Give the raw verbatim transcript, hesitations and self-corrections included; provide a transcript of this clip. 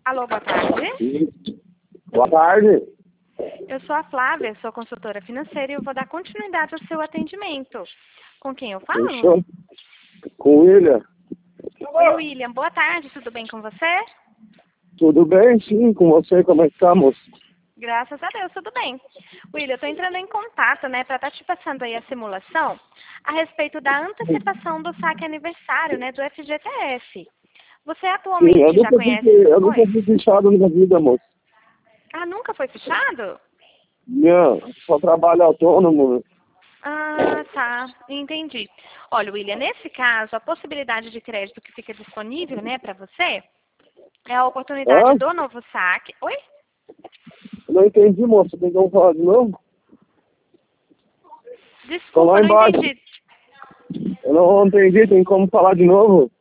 Alô, boa tarde. Sim. Boa tarde. Eu sou a Flávia, sou consultora financeira e eu vou dar continuidade ao seu atendimento. Com quem eu falo? Fechou? Com o William. Oi, William. Boa tarde, tudo bem com você? Tudo bem? Sim, com você, como é que tá, moço? Graças a Deus, tudo bem. William, eu estou entrando em contato, né, para estar te passando aí a simulação a respeito da antecipação do saque aniversário, né, do F G T F. Você Sim, eu atualmente já nunca fui, conhece esse eu nunca coisa? fui fechado na minha vida, moço. Ah, nunca foi fechado? Não, só trabalho autônomo. Ah, tá. Entendi. Olha, William, nesse caso, a possibilidade de crédito que fica disponível, né, para você é a oportunidade Hã? do novo saque. Oi? Eu não entendi, moço. Tem como falar de novo? Tô Desculpa, lá não embaixo. entendi. Eu não entendi, tem como falar de novo?